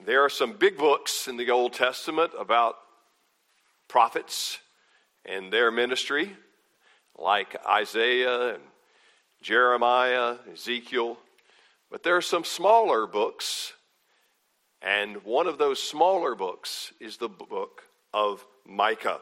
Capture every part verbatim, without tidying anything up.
There are some big books in the Old Testament about prophets and their ministry, like Isaiah and Jeremiah, Ezekiel. But there are some smaller books, and one of those smaller books is the book of Micah.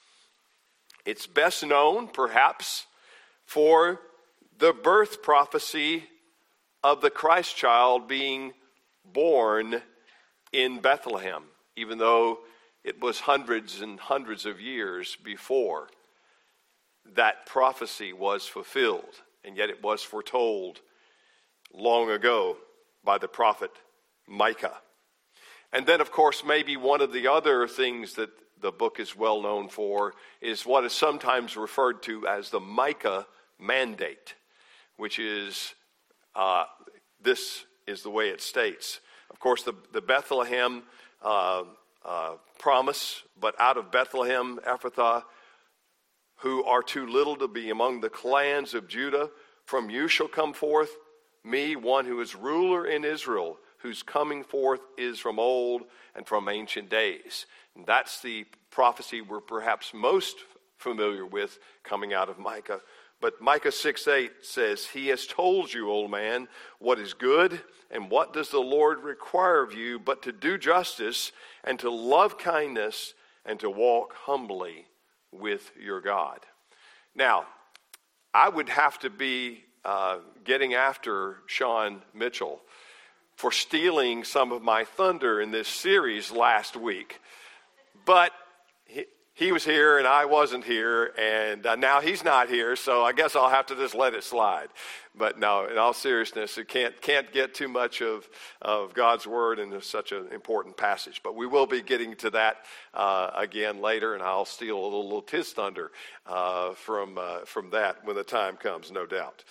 It's best known, perhaps, for the birth prophecy of the Christ child being born in Bethlehem, even though it was hundreds and hundreds of years before that prophecy was fulfilled, and yet it was foretold long ago by the prophet Micah. And then, of course, maybe one of the other things that the book is well known for is what is sometimes referred to as the Micah Mandate, which is, uh, this is the way it states. Of course, the, the Bethlehem uh, uh, promise, but out of Bethlehem, Ephrathah, who are too little to be among the clans of Judah, from you shall come forth me, one who is ruler in Israel, whose coming forth is from old and from ancient days. And that's the prophecy we're perhaps most familiar with coming out of Micah. But Micah six eight says, he has told you, old man, what is good, and what does the Lord require of you but to do justice and to love kindness and to walk humbly with your God. Now, I would have to be uh, getting after Sean Mitchell for stealing some of my thunder in this series last week. But he, he was here and I wasn't here, and uh, now he's not here, so I guess I'll have to just let it slide. But no, in all seriousness, it can't can't get too much of, of God's word in such an important passage. But we will be getting to that uh, again later, and I'll steal a little, little his thunder uh, from uh, from that when the time comes, no doubt.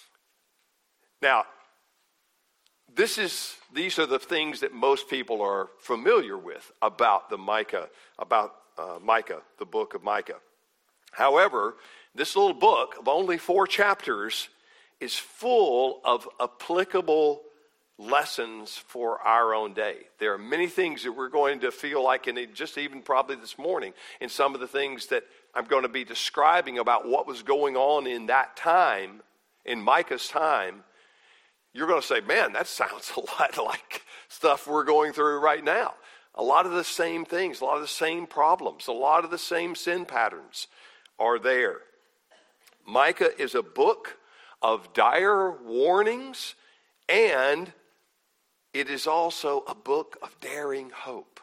Now, This is, these are the things that most people are familiar with about the Micah, about uh, Micah, the book of Micah. However, this little book of only four chapters is full of applicable lessons for our own day. There are many things that we're going to feel like, and just even probably this morning, in some of the things that I'm going to be describing about what was going on in that time, in Micah's time, you're going to say, man, that sounds a lot like stuff we're going through right now. A lot of the same things, a lot of the same problems, a lot of the same sin patterns are there. Micah is a book of dire warnings, and it is also a book of daring hope.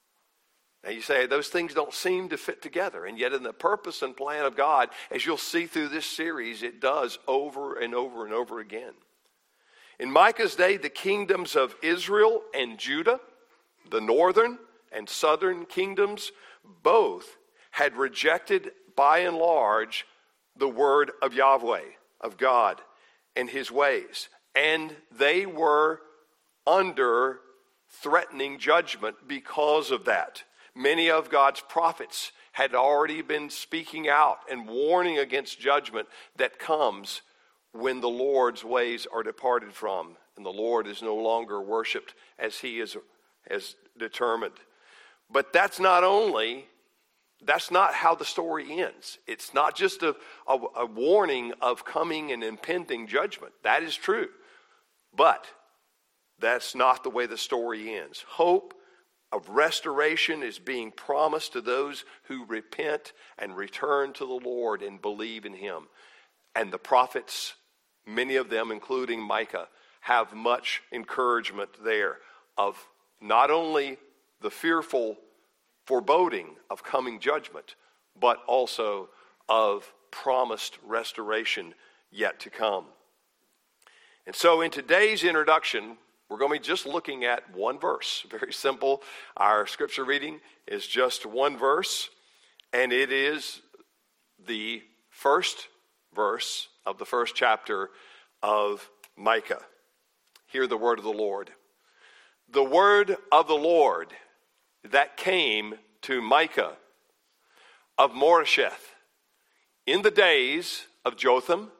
Now you say, those things don't seem to fit together, and yet in the purpose and plan of God, as you'll see through this series, it does over and over and over again. In Micah's day, the kingdoms of Israel and Judah, the northern and southern kingdoms, both had rejected by and large the word of Yahweh, of God, and his ways. And they were under threatening judgment because of that. Many of God's prophets had already been speaking out and warning against judgment that comes when the Lord's ways are departed from, and the Lord is no longer worshipped as he is has determined. But that's not only, that's not how the story ends. It's not just a, a, a warning of coming and impending judgment. That is true. But that's not the way the story ends. Hope of restoration is being promised to those who repent and return to the Lord and believe in him. And the prophets, many of them, including Micah, have much encouragement there of not only the fearful foreboding of coming judgment, but also of promised restoration yet to come. And so in today's introduction, we're going to be just looking at one verse. Very simple. Our scripture reading is just one verse, and it is the first verse of the first chapter of Micah. Hear the word of the Lord. The word of the Lord that came to Micah of Moresheth in the days of Jotham,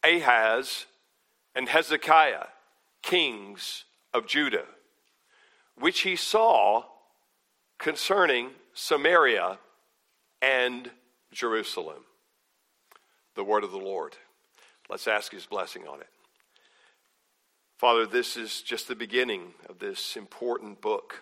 Ahaz, and Hezekiah, kings of Judah, which he saw concerning Samaria and Jerusalem. The word of the Lord. Let's ask his blessing on it. Father, this is just the beginning of this important book.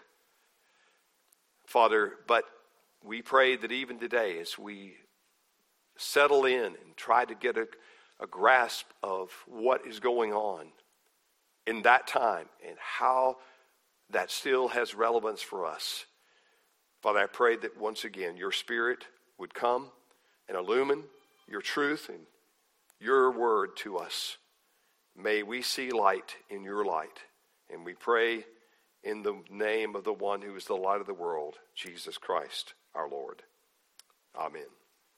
Father, but we pray that even today as we settle in and try to get a, a grasp of what is going on in that time and how that still has relevance for us. Father, I pray that once again your Spirit would come and illumine your truth and your word to us. May we see light in your light. And we pray in the name of the one who is the light of the world, Jesus Christ, our Lord. Amen.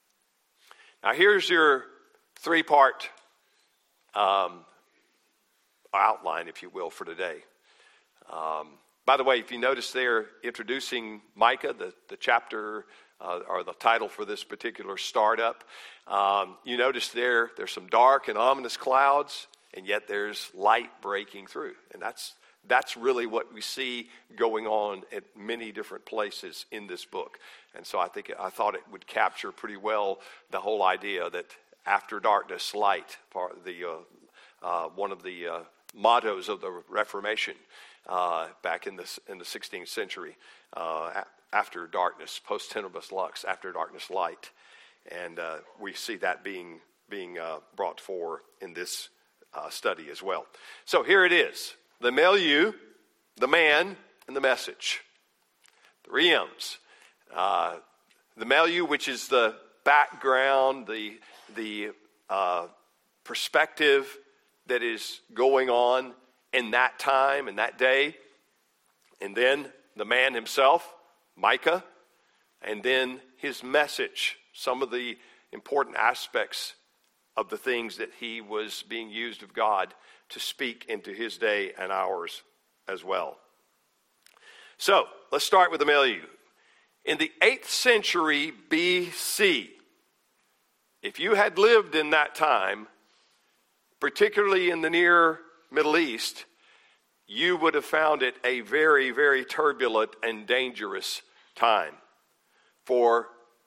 Now here's your three-part um, outline, if you will, for today. Um, by the way, if you notice there, introducing Micah, the, the chapter uh, or the title for this particular startup, um, you notice there, there's some dark and ominous clouds, and yet there's light breaking through. And that's that's really what we see going on at many different places in this book. And so I think I thought it would capture pretty well the whole idea that after darkness, light, part of the uh, uh, one of the uh, mottos of the Reformation uh, back in the in the sixteenth century. Uh, after darkness, post tenebris lux, after darkness, light, and uh, we see that being being uh, brought forward in this uh, study as well. So here it is: the milieu, the man, and the message. Three M's. Uh, the milieu, which is the background, the the uh, perspective that is going on in that time and that day, and then the man himself, Micah, and then his message, some of the important aspects of the things that he was being used of God to speak into his day and ours as well. So, let's start with the milieu. In the eighth century B C, if you had lived in that time, particularly in the near Middle East, you would have found it a very, very turbulent and dangerous time for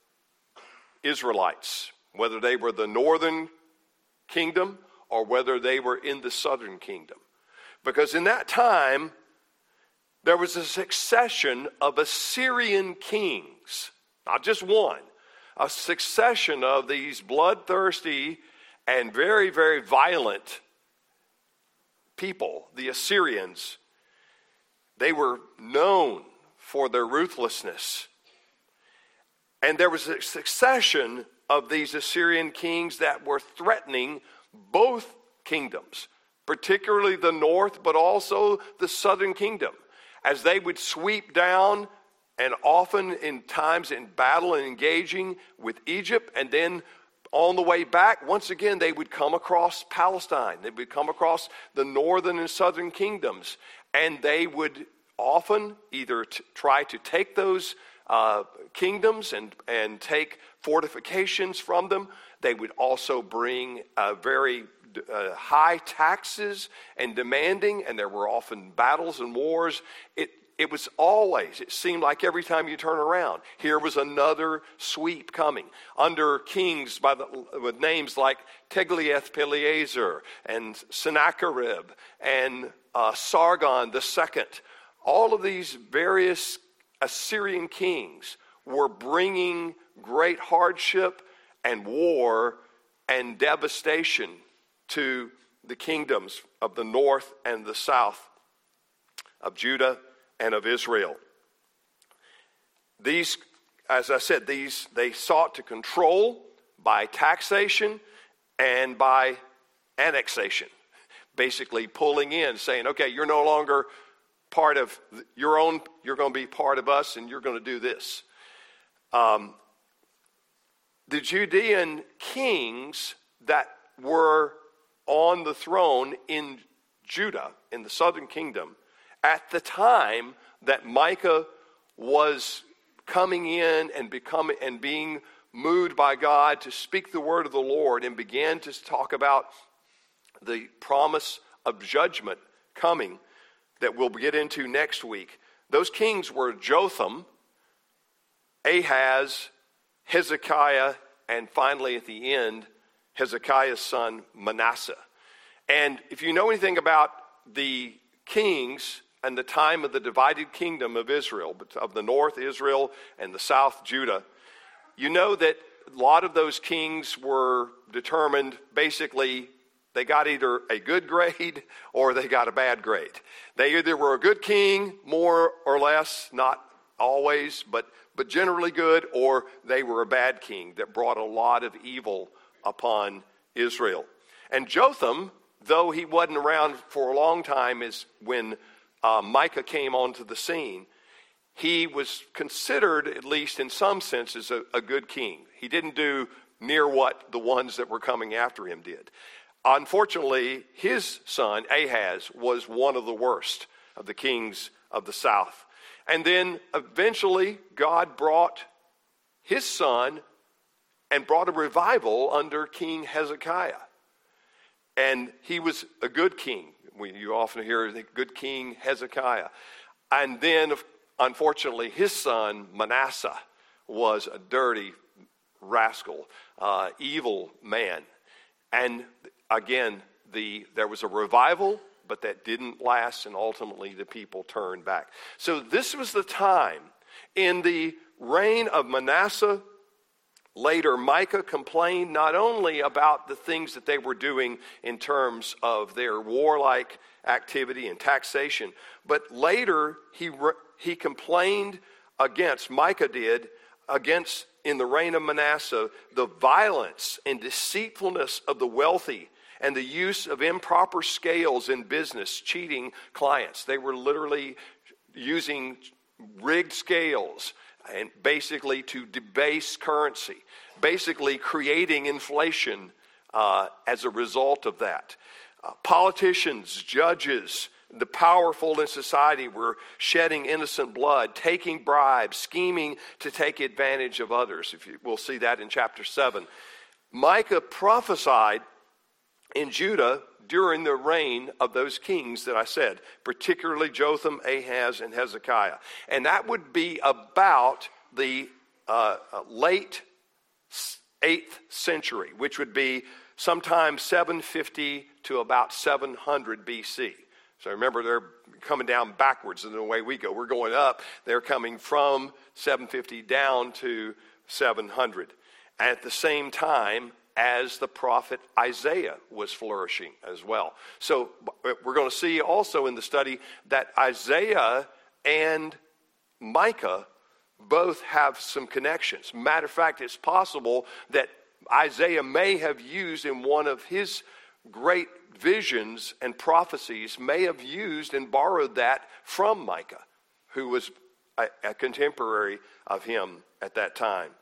Israelites, whether they were the northern kingdom or whether they were in the southern kingdom. Because in that time, there was a succession of Assyrian kings, not just one, a succession of these bloodthirsty and very, very violent people, the Assyrians. They were known for their ruthlessness. And there was a succession of these Assyrian kings that were threatening both kingdoms, particularly the north, but also the southern kingdom, as they would sweep down, and often in times in battle and engaging with Egypt, and then on the way back, once again, they would come across Palestine. They would come across the northern and southern kingdoms, and they would often either t- try to take those uh, kingdoms and, and take fortifications from them. They would also bring uh, very uh, high taxes and demanding, and there were often battles and wars. It It was always, it seemed like every time you turn around, here was another sweep coming under kings by the, with names like Tiglath-Pileser and Sennacherib and uh, Sargon the Second. All of these various Assyrian kings were bringing great hardship and war and devastation to the kingdoms of the north and the south of Judah and of Israel. These, as I said, these they sought to control by taxation and by annexation, basically pulling in, saying, okay, you're no longer part of your own, you're going to be part of us, and you're going to do this. Um, the Judean kings that were on the throne in Judah, in the southern kingdom, at the time that Micah was coming in and becoming and being moved by God to speak the word of the Lord and began to talk about the promise of judgment coming that we'll get into next week, Those kings were Jotham, Ahaz, Hezekiah, and finally at the end, Hezekiah's son Manasseh. And if you know anything about the kings and the time of the divided kingdom of Israel, of the north Israel and the south Judah, you know that a lot of those kings were determined basically they got either a good grade or they got a bad grade. They either were a good king, more or less, not always, but, but generally good, or they were a bad king that brought a lot of evil upon Israel. And Jotham, though he wasn't around for a long time, is when uh, Micah came onto the scene, he was considered, at least in some senses, a, a good king. He didn't do near what the ones that were coming after him did. Unfortunately, his son, Ahaz, was one of the worst of the kings of the south. And then eventually, God brought his son and brought a revival under King Hezekiah. And he was a good king. We, you often hear the good king Hezekiah. And then, unfortunately, his son, Manasseh, was a dirty rascal, uh, evil man. And again, the there was a revival, but that didn't last, and ultimately the people turned back. So this was the time in the reign of Manasseh. Later, Micah complained not only about the things that they were doing in terms of their warlike activity and taxation, but later he he complained against, Micah did, against, in the reign of Manasseh, the violence and deceitfulness of the wealthy and the use of improper scales in business, cheating clients. They were literally using rigged scales and basically to debase currency, basically creating inflation uh, as a result of that. Uh, politicians, judges, the powerful in society were shedding innocent blood, taking bribes, scheming to take advantage of others. If you, we'll see that in chapter seven. Micah prophesied in Judah during the reign of those kings that I said, particularly Jotham, Ahaz, and Hezekiah. And that would be about the uh, late eighth century, which would be sometime seven fifty to about seven hundred B C. So remember, they're coming down backwards in the way we go. We're going up. They're coming from seven fifty down to seven hundred. At the same time as the prophet Isaiah was flourishing as well. So we're going to see also in the study that Isaiah and Micah both have some connections. Matter of fact, it's possible that Isaiah may have used in one of his great visions and prophecies, may have used and borrowed that from Micah, who was a, a contemporary of him at that time.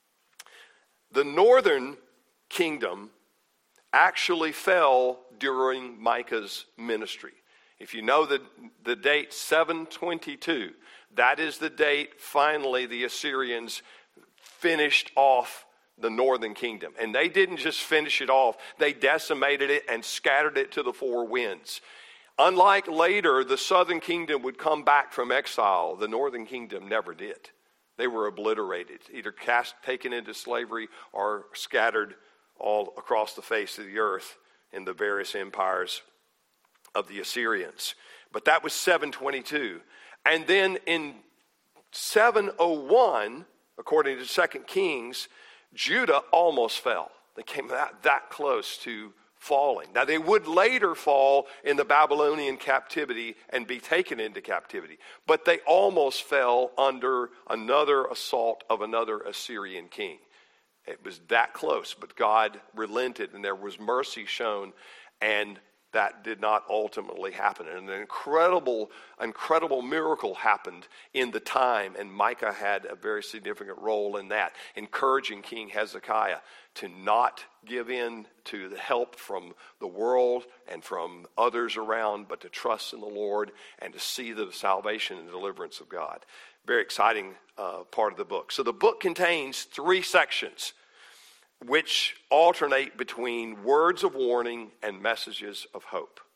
The northern kingdom actually fell during Micah's ministry. If you know the, the date seven twenty-two, that is the date finally the Assyrians finished off the northern kingdom. And they didn't just finish it off, they decimated it and scattered it to the four winds. Unlike later, the southern kingdom would come back from exile, the northern kingdom never did. They were obliterated, either cast, taken into slavery or scattered all across the face of the earth in the various empires of the Assyrians. But that was seven twenty-two. And then in seven oh one, according to Second Kings, Judah almost fell. They came that, that close to falling. Now, they would later fall in the Babylonian captivity and be taken into captivity. But they almost fell under another assault of another Assyrian king. It was that close, but God relented and there was mercy shown, and that did not ultimately happen. And an incredible, incredible miracle happened in the time, and Micah had a very significant role in that, encouraging King Hezekiah to not give in to the help from the world and from others around, but to trust in the Lord and to see the salvation and deliverance of God. Very exciting uh, part of the book. So the book contains three sections which alternate between words of warning and messages of hope.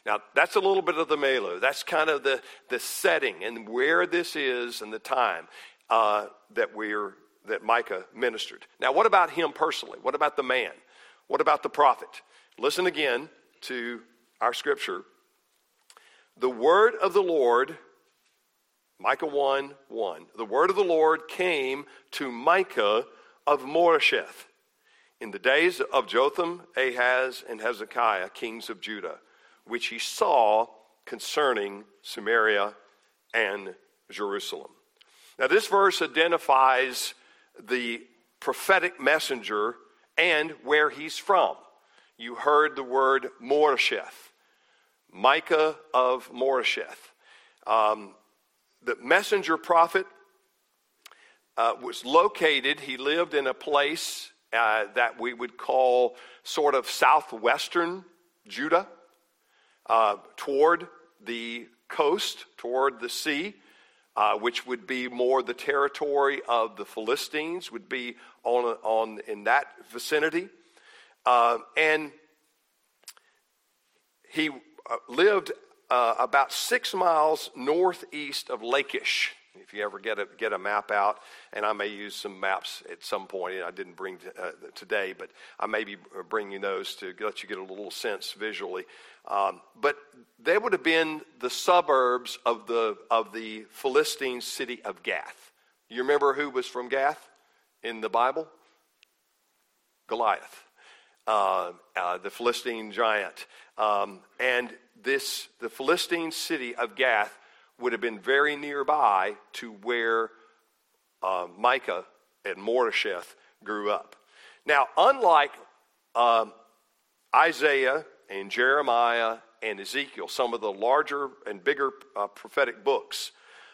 Now, that's a little bit of the milieu. That's kind of the, the setting and where this is and the time uh, that we're that Micah ministered. Now, what about him personally? What about the man? What about the prophet? Listen again to our scripture. The word of the Lord, Micah one one, the word of the Lord came to Micah of Moresheth in the days of Jotham, Ahaz, and Hezekiah, kings of Judah, which he saw concerning Samaria and Jerusalem. Now, this verse identifies the prophetic messenger and where he's from. You heard the word Moresheth, Micah of Moresheth. Um, the messenger prophet uh, was located, he lived in a place uh, that we would call sort of southwestern Judah, uh, toward the coast, toward the sea. Uh, which would be more the territory of the Philistines, would be on, on in that vicinity. Uh, and he uh, lived uh, about six miles northeast of Lachish. If you ever get a, get a map out, and I may use some maps at some point, I didn't bring t- uh, today, but I may be bringing those to let you get a little sense visually. Um, but they would have been the suburbs of the of the Philistine city of Gath. You remember who was from Gath in the Bible? Goliath, uh, uh, the Philistine giant. Um, and this the Philistine city of Gath would have been very nearby to where uh, Micah at Moresheth grew up. Now, unlike um, Isaiah and Jeremiah and Ezekiel, some of the larger and bigger uh, prophetic books,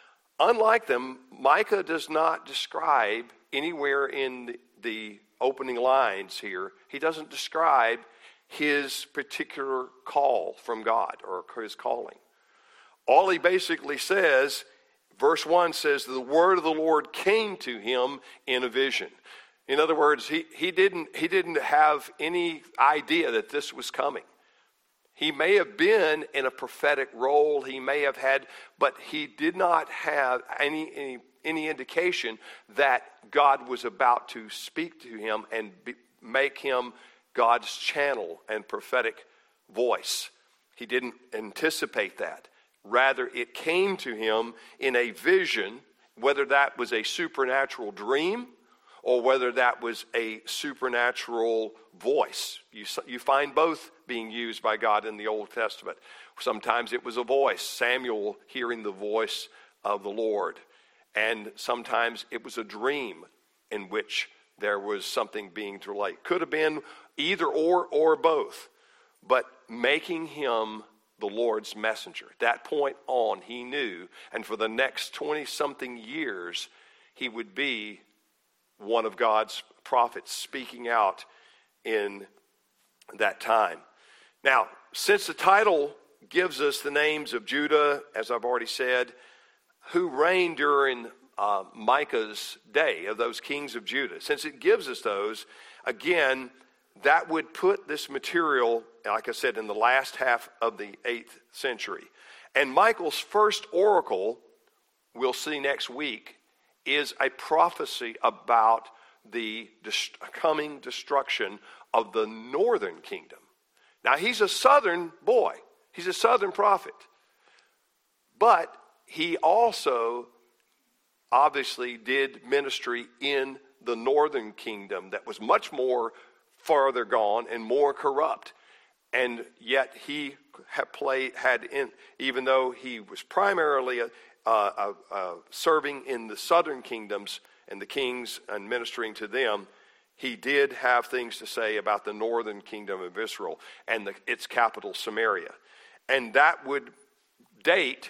unlike them, Micah does not describe anywhere in the, the opening lines here, he doesn't describe his particular call from God or his calling. All he basically says, verse one says, the word of the Lord came to him in a vision. In other words, he, he didn't he didn't have any idea that this was coming. He may have been in a prophetic role, he may have had, but he did not have any any, any indication that God was about to speak to him and be, make him God's channel and prophetic voice. He didn't anticipate that. Rather, it came to him in a vision, whether that was a supernatural dream or whether that was a supernatural voice. You, you find both being used by God in the Old Testament. Sometimes it was a voice, Samuel hearing the voice of the Lord. And sometimes it was a dream in which there was something being relayed. Could have been either or or both, but making him the Lord's messenger. At that point on, he knew, and for the next twenty-something years, he would be one of God's prophets speaking out in that time. Now, since the title gives us the names of Judah, as I've already said, who reigned during uh, Micah's day, of those kings of Judah, since it gives us those, again, that would put this material, like I said, in the last half of the eighth century. And Michael's first oracle, we'll see next week, is a prophecy about the dest- coming destruction of the northern kingdom. Now, he's a southern boy. He's a southern prophet. But he also obviously did ministry in the northern kingdom that was much more farther gone and more corrupt. And yet he had played, had in, even though he was primarily a, uh, uh, uh, serving in the southern kingdoms and the kings and ministering to them, he did have things to say about the northern kingdom of Israel and the, its capital, Samaria. And that would date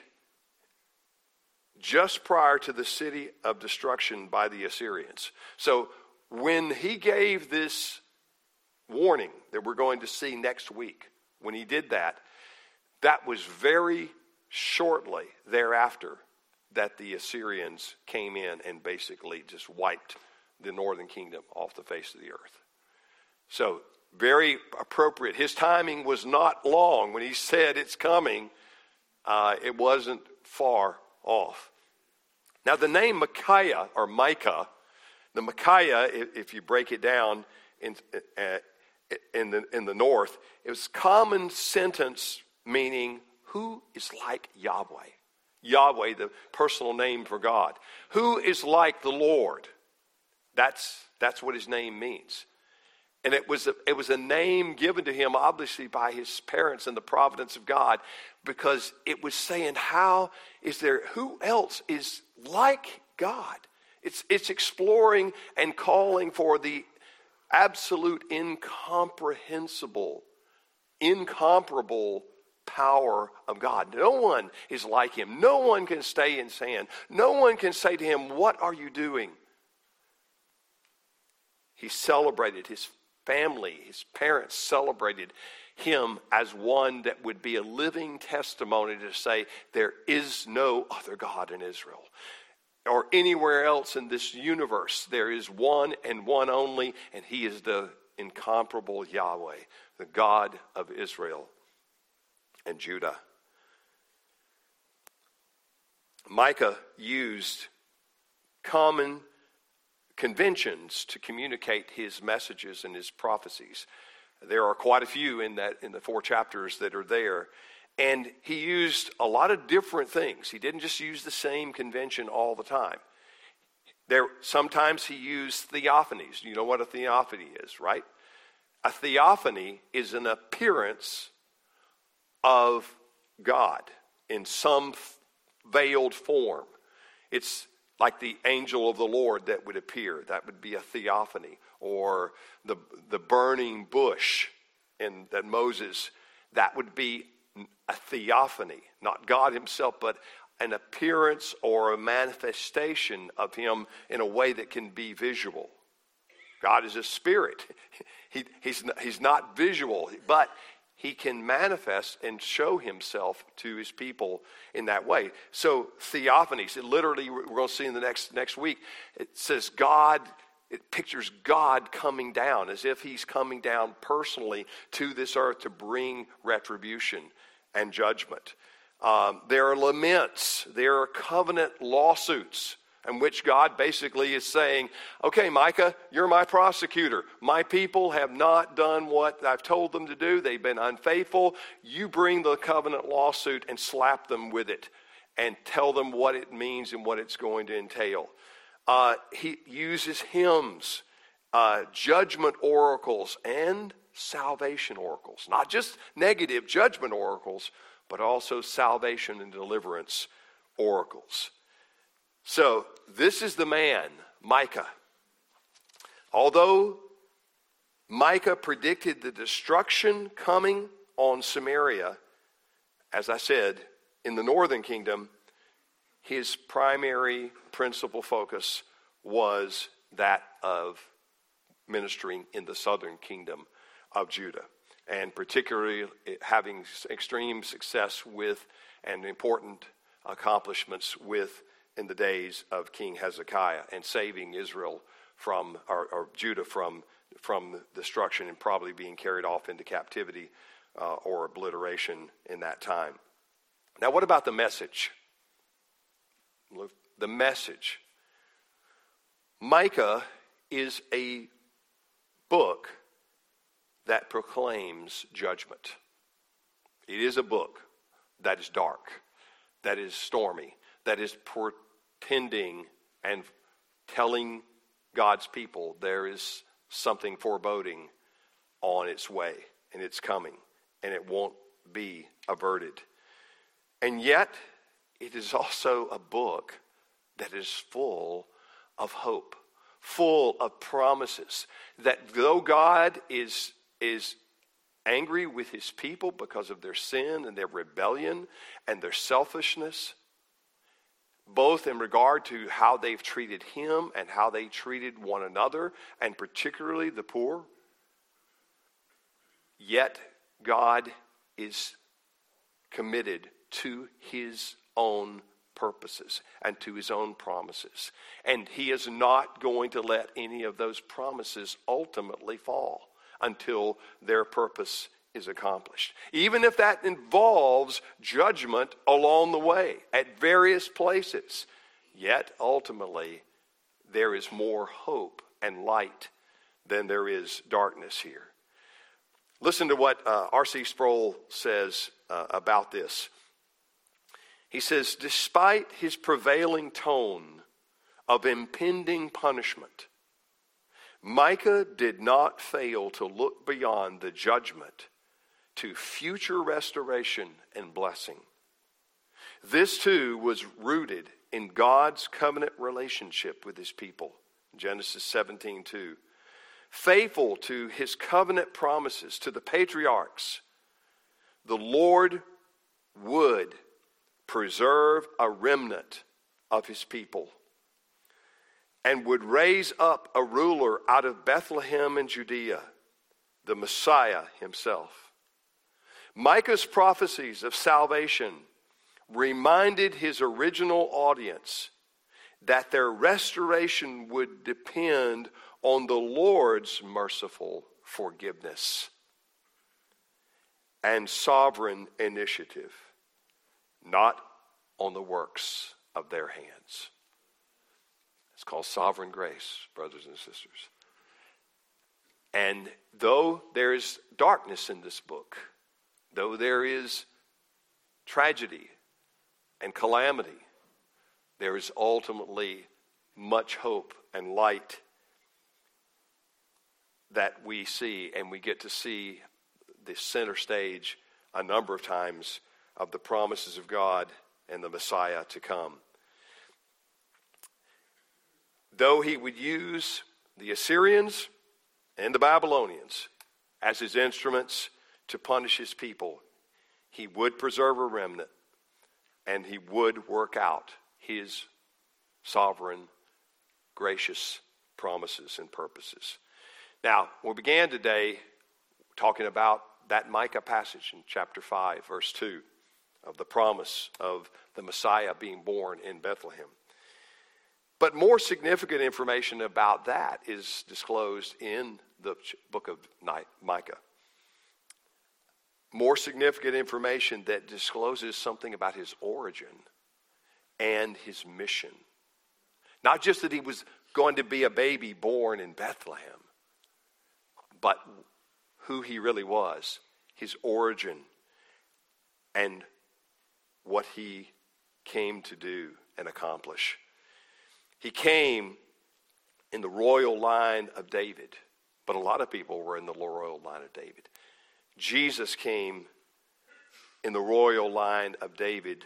just prior to the city of destruction by the Assyrians. So when he gave this warning that we're going to see next week, when he did that, that was very shortly thereafter that the Assyrians came in and basically just wiped the northern kingdom off the face of the earth. So very appropriate. His timing was not long. When he said it's coming, uh, it wasn't far off. Now the name Micaiah, or Micah, the Micaiah, if you break it down in, uh, in, the, in the north, it was common sentence meaning, who is like Yahweh? Yahweh, the personal name for God. Who is like the Lord? That's, that's what his name means. And it was, a, it was a name given to him, obviously, by his parents and the providence of God, because it was saying, how is there, who else is like God? It's, it's exploring and calling for the absolute incomprehensible, incomparable power of God. No one is like him. No one can stay in sand. No one can say to him, what are you doing? He celebrated, his family, his parents celebrated him as one that would be a living testimony to say there is no other God in Israel or anywhere else in this universe. There is one and one only, and he is the incomparable Yahweh, the God of Israel and Judah. Micah used common conventions to communicate his messages and his prophecies. There are quite a few in that in the four chapters that are there. And he used a lot of different things. He didn't just use the same convention all the time. There sometimes he used theophanies. You know what a theophany is, right? A theophany is an appearance of God in some veiled form. It's like the angel of the Lord that would appear. That would be a theophany. Or the the burning bush in that Moses, that would be a theophany. Not God himself, but an appearance or a manifestation of him in a way that can be visual. God is a spirit. He, he's, he's not visual, but he can manifest and show himself to his people in that way. So theophanies, it literally, we're going to see in the next next week, it says God, it pictures God coming down as if he's coming down personally to this earth to bring retribution and judgment. Um, there are laments, there are covenant lawsuits, in which God basically is saying, okay, Micah, you're my prosecutor. My people have not done what I've told them to do. They've been unfaithful. You bring the covenant lawsuit and slap them with it and tell them what it means and what it's going to entail. Uh, he uses hymns, uh, judgment oracles, and salvation oracles. Not just negative judgment oracles, but also salvation and deliverance oracles. So this is the man, Micah. Although Micah predicted the destruction coming on Samaria, as I said, in the northern kingdom, his primary principal focus was that of ministering in the southern kingdom of Judah, and particularly having extreme success with and important accomplishments with in the days of King Hezekiah and saving Israel from, or, or Judah from, from destruction and probably being carried off into captivity uh, or obliteration in that time. Now, what about the message? The message. Micah is a book that proclaims judgment. It is a book that is dark, that is stormy, that is portending and telling God's people there is something foreboding on its way, and it's coming, and it won't be averted. And yet, it is also a book that is full of hope, full of promises, that though God is, is angry with his people because of their sin and their rebellion and their selfishness, both in regard to how they've treated him and how they treated one another, and particularly the poor, yet God is committed to his own purposes and to his own promises. And he is not going to let any of those promises ultimately fall. until their purpose is accomplished. Even if that involves judgment along the way at various places, yet ultimately there is more hope and light than there is darkness here. Listen to what uh, R C Sproul says uh, about this. He says, despite his prevailing tone of impending punishment, Micah did not fail to look beyond the judgment to future restoration and blessing. This too was rooted in God's covenant relationship with his people. Genesis seventeen two. Faithful to his covenant promises to the patriarchs, the Lord would preserve a remnant of his people and would raise up a ruler out of Bethlehem and Judea, the Messiah himself. Micah's prophecies of salvation reminded his original audience that their restoration would depend on the Lord's merciful forgiveness and sovereign initiative, not on the works of their hands. It's called sovereign grace, brothers and sisters. And though there is darkness in this book, though there is tragedy and calamity, there is ultimately much hope and light that we see, and we get to see the center stage a number of times of the promises of God and the Messiah to come. Though he would use the Assyrians and the Babylonians as his instruments to punish his people, he would preserve a remnant, and he would work out his sovereign, gracious promises and purposes. Now, we began today talking about that Micah passage in chapter five, verse two, of the promise of the Messiah being born in Bethlehem. But more significant information about that is disclosed in the book of Micah. More significant information that discloses something about his origin and his mission. Not just that he was going to be a baby born in Bethlehem, but who he really was, his origin, and what he came to do and accomplish. He came in the royal line of David, but a lot of people were in the royal line of David. Jesus came in the royal line of David's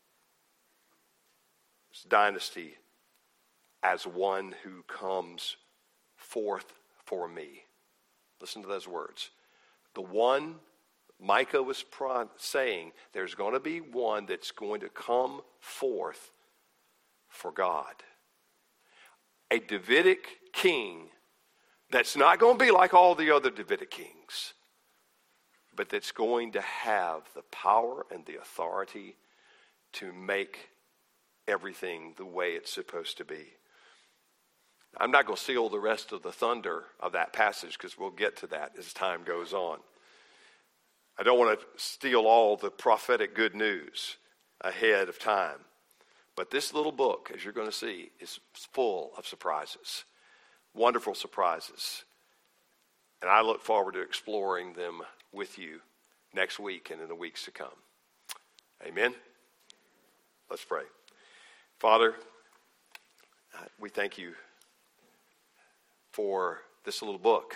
dynasty as one who comes forth for me. Listen to those words. The one, Micah was pro- saying, there's going to be one that's going to come forth for God. A Davidic king that's not going to be like all the other Davidic kings, but that's going to have the power and the authority to make everything the way it's supposed to be. I'm not going to steal the rest of the thunder of that passage because we'll get to that as time goes on. I don't want to steal all the prophetic good news ahead of time. But this little book, as you're going to see, is full of surprises, wonderful surprises. And I look forward to exploring them with you next week and in the weeks to come. Amen? Let's pray. Father, we thank you for this little book,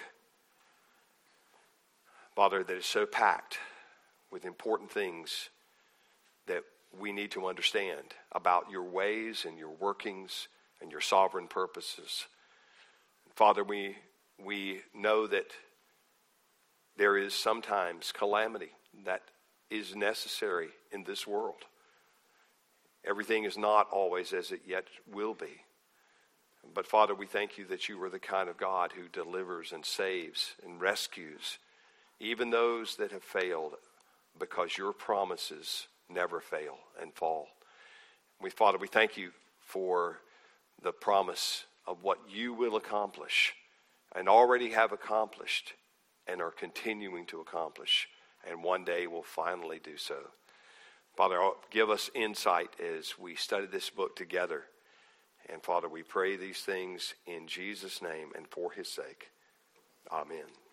Father, that is so packed with important things that we need to understand about your ways and your workings and your sovereign purposes. Father, we we know that there is sometimes calamity that is necessary in this world. Everything is not always as it yet will be. But Father, we thank you that you are the kind of God who delivers and saves and rescues even those that have failed, because your promises never fail and fall. We, Father, we thank you for the promise of what you will accomplish and already have accomplished and are continuing to accomplish, and one day will finally do so. Father, give us insight as we study this book together. And Father, we pray these things in Jesus' name and for his sake. Amen.